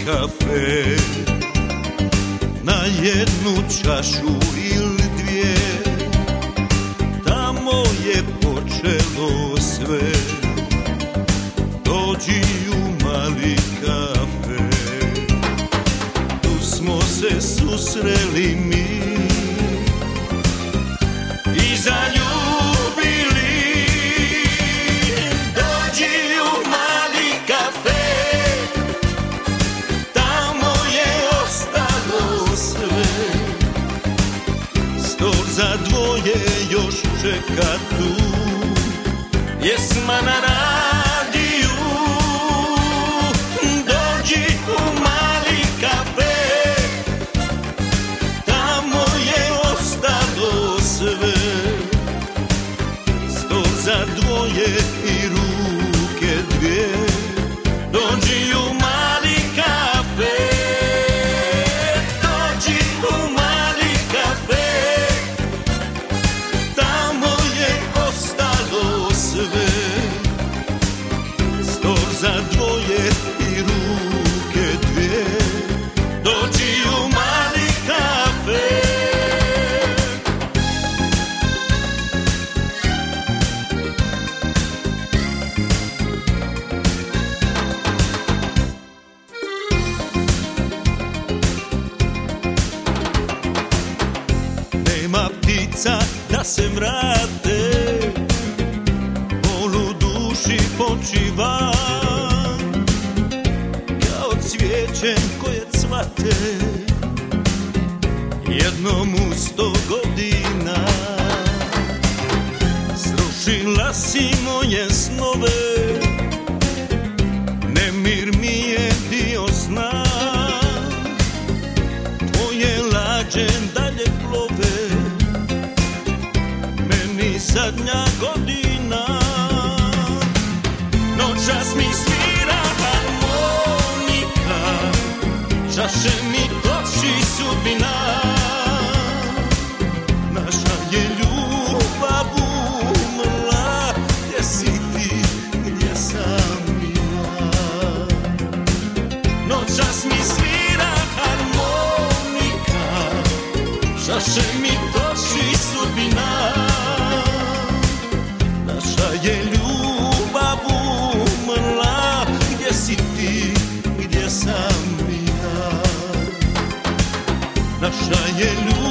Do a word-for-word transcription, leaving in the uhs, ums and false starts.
kafe, na jednu čašu ili dvije, tamo je počelo sve. Dođi u mali kafe, tu smo se susreli mi i zaljubili. Dođi u mali kafe, tamo je ostalo sve. Stol za dvoje još čeka tu, pjesma na radiju. Dođi u mali kafe, tamo je ostalo sve. Stol za dvoje i ruke dvije. Dođi u mali kafe, dođi u mali kafe, tamo je ostalo sve. Stol za dvoje i ruke dvije. Dođi u mali kafe. Nema ptica da se vrate, bol u duši počiva, kao cvijeće koje cvate jednom u sto godina. Srušila si moje snove, nemir mi je dio sna. Tvoje lađe dalje plove, meni zadnja godina. Noćas mi svira harmonika, čaše mi toči sudbina. Naša je ljubav umrla, gdje si ti, gdje sam ja. Noćas mi svira harmonika, čaše mi toči sudbina. Naša je ljubav umrla, gdje si ti, gdje sam ja. Naša je ljubav